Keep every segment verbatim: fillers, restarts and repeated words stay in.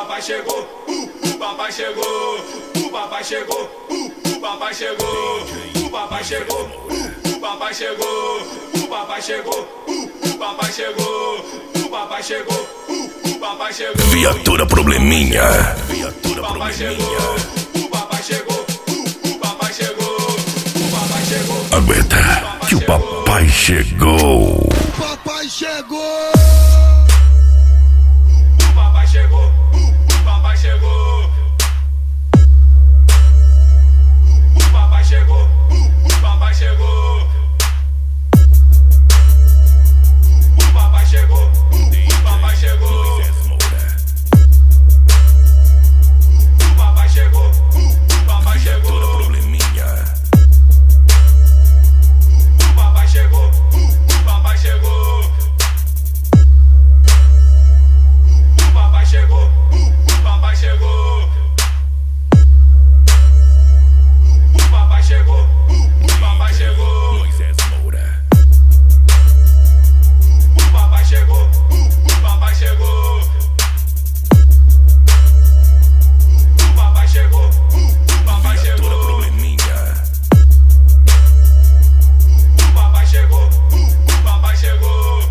papai chegou, uh, o papai chegou, o papai chegou, uh, o papai chegou, o papai chegou, uh, o papai chegou, o papai chegou, uh, o papai chegou, o papai chegou, uh, o papai chegou. Viatura probleminha, viatura Papai probleminha. chegou, o papai chegou, uh, o papai chegou, o papai chegou. Aguenta que o papai chegou. O papai chegou. O papai chegou, uh, o papai chegou. O papai chegou, uh, o papai chegou. O papai chegou, uh, o papai chegou. O papai chegou, uh, o papai Viatura chegou. probleminha. O papai chegou, uh, o papai chegou. O papai chegou, uh, o papai chegou. O papai chegou, uh, o papai chegou. Moisés Moura. O papai chegou, uh, o papai chegou. O papai chegou, uh, o papai Viatura chegou. probleminha. O papai chegou, uh, o papai chegou.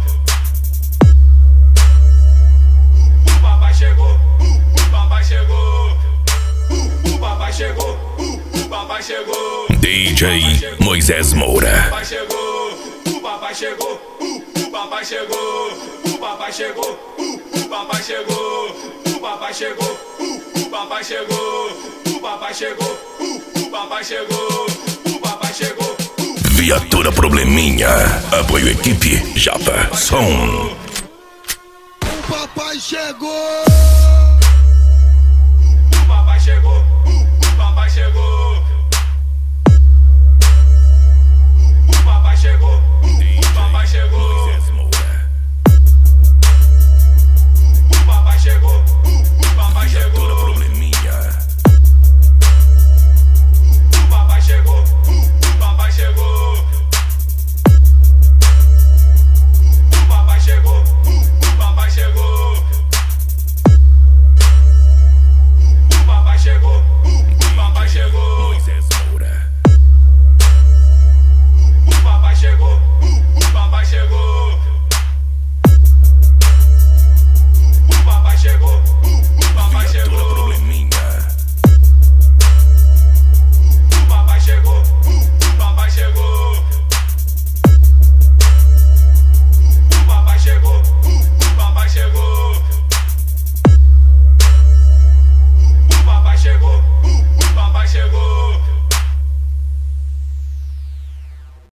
O papai chegou, uh, o papai chegou. Uh, o papai chegou, uh, o papai chegou. D J Moisés Moura. O papai chegou, o papai chegou, uh, o papai chegou. O papai chegou, uh, o papai chegou. O papai chegou, uh, o papai chegou. O papai chegou, uh, o papai chegou. O papai chegou. Viatura probleminha. Apoio equipe Japa Som. O papai chegou.